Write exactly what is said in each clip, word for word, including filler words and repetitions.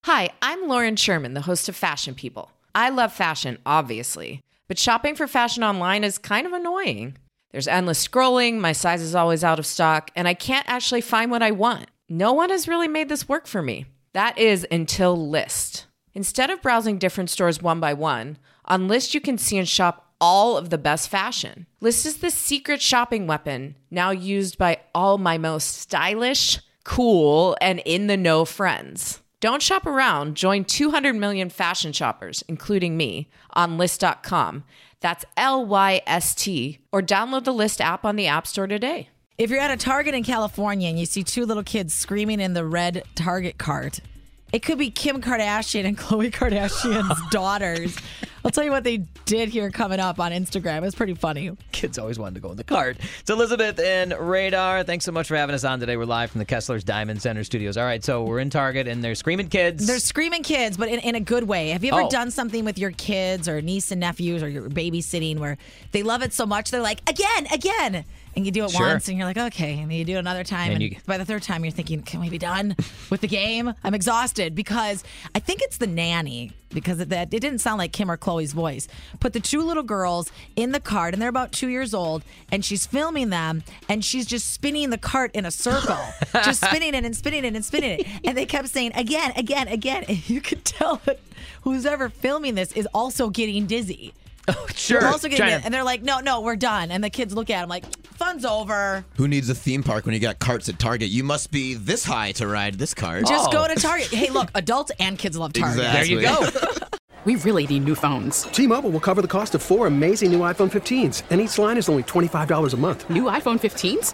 Hi, I'm Lauren Sherman, the host of Fashion People. I love fashion, obviously, but shopping for fashion online is kind of annoying. There's endless scrolling, my size is always out of stock, and I can't actually find what I want. No one has really made this work for me. That is until Lyst. Instead of browsing different stores one by one, on Lyst you can see and shop all of the best fashion. Lyst is the secret shopping weapon, now used by all my most stylish, cool, and in-the-know friends. Don't shop around. Join two hundred million fashion shoppers, including me, on Lyst dot com. That's L Y S T. Or download the Lyst app on the App Store today. If you're at a Target in California and you see two little kids screaming in the red Target cart, it could be Kim Kardashian and Khloe Kardashian's daughters. I'll tell you what they did here coming up on Instagram. It's pretty funny. Kids always wanted to go in the cart. It's Elizabeth and Radar. Thanks so much for having us on today. We're live from the Kessler's Diamond Center studios. All right, so we're in Target, and they're screaming kids. They're screaming kids, but in, in a good way. Have you ever Oh. done something with your kids or niece and nephews or your babysitting where they love it so much, they're like, again, again. And you do it Sure. once, and you're like, okay. And then you do it another time. And And, you- by the third time, you're thinking, can we be done with the game? I'm exhausted because I think it's the nanny, because of that, it didn't sound like Kim or Chloe's voice. Put the two little girls in the cart, and they're about two years old, and she's filming them, and she's just spinning the cart in a circle, just spinning it and spinning it and spinning it. And they kept saying, again, again, again. And you could tell that who's ever filming this is also getting dizzy. Oh, sure. They're also getting Trying it, to- and they're like, no, no, we're done. And the kids look at them like, fun's over. Who needs a theme park when you got carts at Target? You must be this high to ride this cart. Just Oh. go to Target. Hey, look, adults and kids love Target. There you go. We really need new phones. T-Mobile will cover the cost of four amazing new iPhone fifteens, and each line is only twenty-five dollars a month. New iPhone fifteens?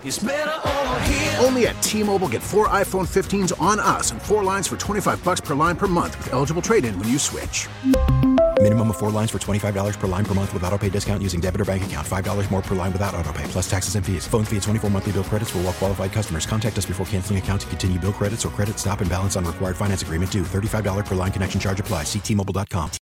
Only at T-Mobile, get four iPhone fifteens on us and four lines for twenty-five bucks per line per month with eligible trade-in when you switch. Minimum of four lines for twenty-five dollars per line per month with autopay discount using debit or bank account. five dollars more per line without autopay, plus taxes and fees. Phone fee at twenty-four monthly bill credits for well-qualified customers. Contact us before canceling account to continue bill credits or credit stop and balance on required finance agreement due. thirty-five dollars per line connection charge applies. See T Mobile dot com.